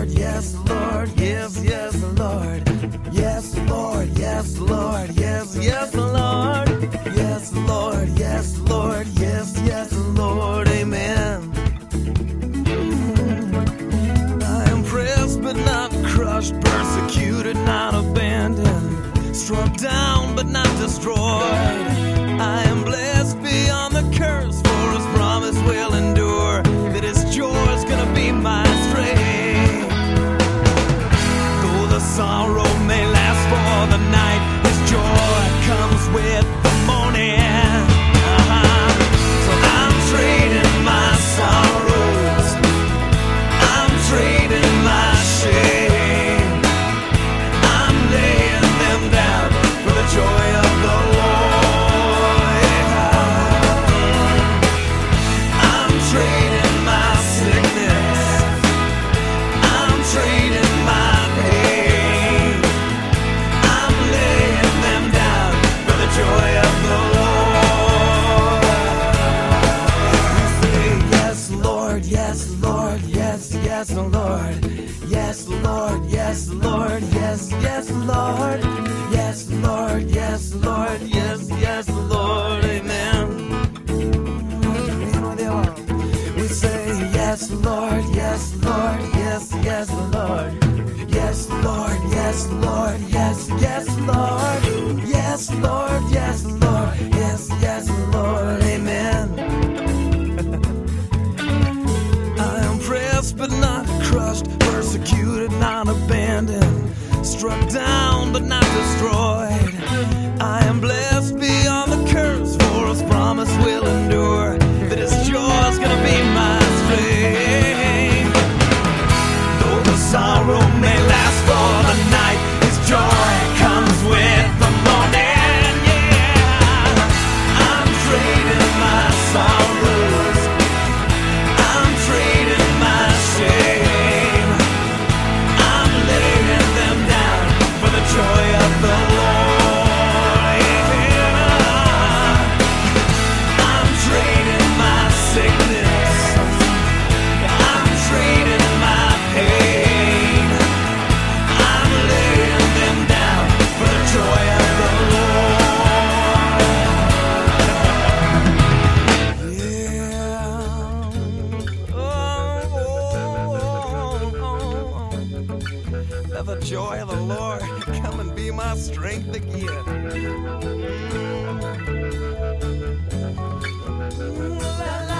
Lord, yes, Lord, yes, yes, Lord. Yes, Lord, yes, Lord, yes, yes, Lord. Yes, Lord, yes, Lord, yes, yes, Lord, amen. I am pressed but not crushed, persecuted, not abandoned, struck down but not destroyed. I am blessed beyond the curse, for his promise will endure, that his joy is gonna be my strength. Though the sorrow may last for the night, his joy comes with the morning. So I'm trading my sorrows, I'm trading my shame, I'm laying them down for the joy of the Lord. I'm trading my sickness, I'm trading my pain, I'm laying them down for the joy of the Lord. We say yes, Lord, yes, Lord, yes, yes, Lord. Yes, Lord, yes, Lord, yes, yes, Lord. Yes, Lord, yes, Lord, yes, yes, Lord, amen. We say yes, Lord, yes, Lord, yes, yes, Lord. Yes, Lord, yes, Lord, yes, yes, Lord. Yes, Lord, yes, Lord, yes, yes, Lord, amen. I am pressed but not crushed, persecuted, not abandoned, struck down but not destroyed. I am blessed beyond the curse, for his promise will endure, that his joy is gonna be my strength. Though the sorrow may last for the night, his joy comes with the morning. Yeah, I'm trading my sorrows, I'm trading my shame, I'm laying them down for the joy of the Lord. Yeah. I'm trading my sickness, I'm trading my pain, I'm laying them down for the joy of the Lord. Yeah. Let the joy of the Lord come and be my strength again. La, la.